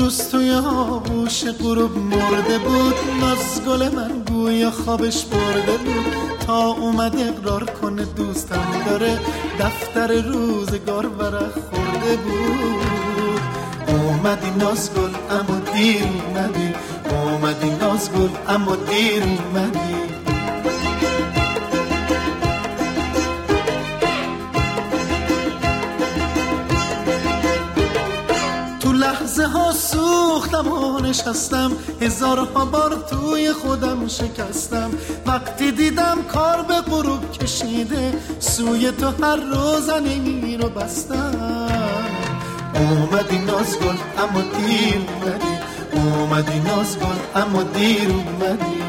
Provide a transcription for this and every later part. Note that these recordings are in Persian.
روز توی آغوش غروب مرده بود، ناز گل من گویا خوابش برده بود. تا اومد اقرار کنه دوستم داره، دفتر روزگار ورق خورده بود. اومدی ناز گل اما دیر اومدی، اومدی ناز گل اما دیر اومدی. لحظه ها سوختم و نشستم، هزارها بار توی خودم شکستم. وقتی دیدم کار به غروب کشیده، سوی تو هر روزنی رو بستم. اومدی ناز گل اما دیر اومدی، اومدی ناز گل اما دیر اومدی.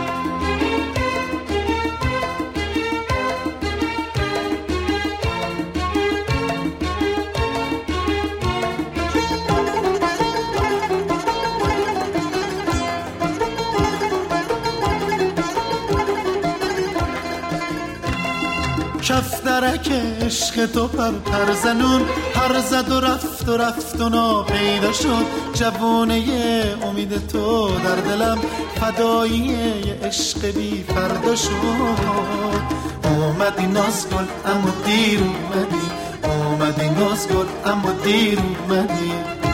کف درک عشق تو پر زنون، پر زد و رفت و ناپیدا شد. جوونه امید تو در دلم، فدایی عشق بی فردا شد. اومدی ناز گل اما دیر اومدی، اومدی ناز گل اما دیر اومدی.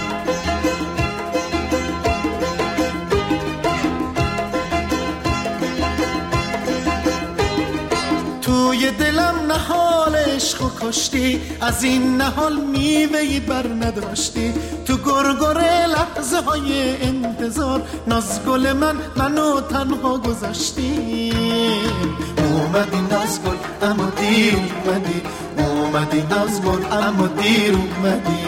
توی دلم نهال عشق و کشتی، از این نهال میوهی بر نداشتی. تو گرگره لحظه های انتظار، ناز گل منو تنها گذاشتی. اومدی ناز گل اما دیر اومدی، اومدی ناز گل اما دیر اومدی.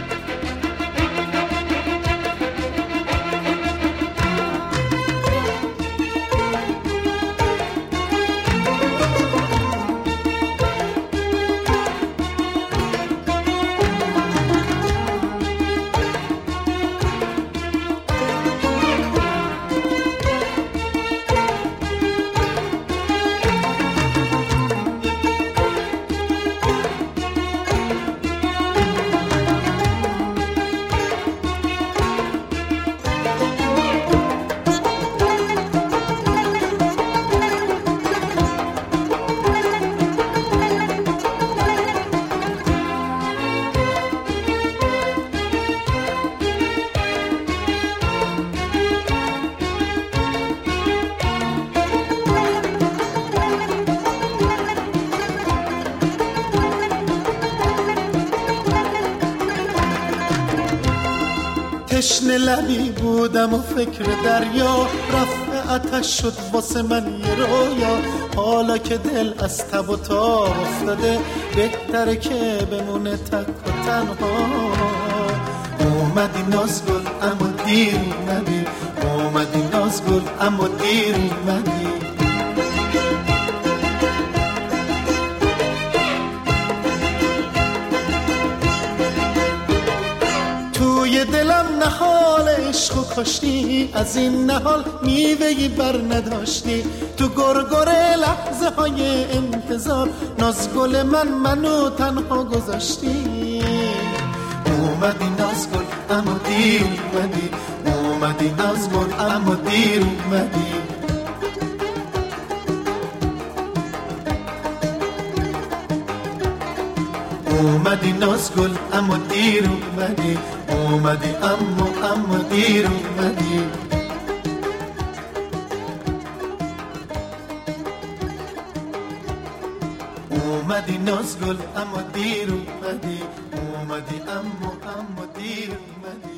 تشنه لبی بودم و فکر دریا، رفع آتش شد واسه من یه رویا. حالا که دل از تب و تاب افتاده، بهتره که بمونه تک و تنها. اومدی ناز گل اما دیر اومدی، اومدی ناز گل اما دیر اومدی. توی دلم نهال عشق و کشتی، از این نهال میوهی بر نداشتی. تو گرگره لحظه های انتظار، ناز گل منو تنها گذاشتی. اومدی ناز گل اما دیر اومدی، اومدی ناز گل اما دیر اومدی. اومدی ناز گل اما دیر اومدی، اومدی اما دیر اومدی. اومدی ناز گل اما دیر اومدی، اومدی اما دیر اومدی.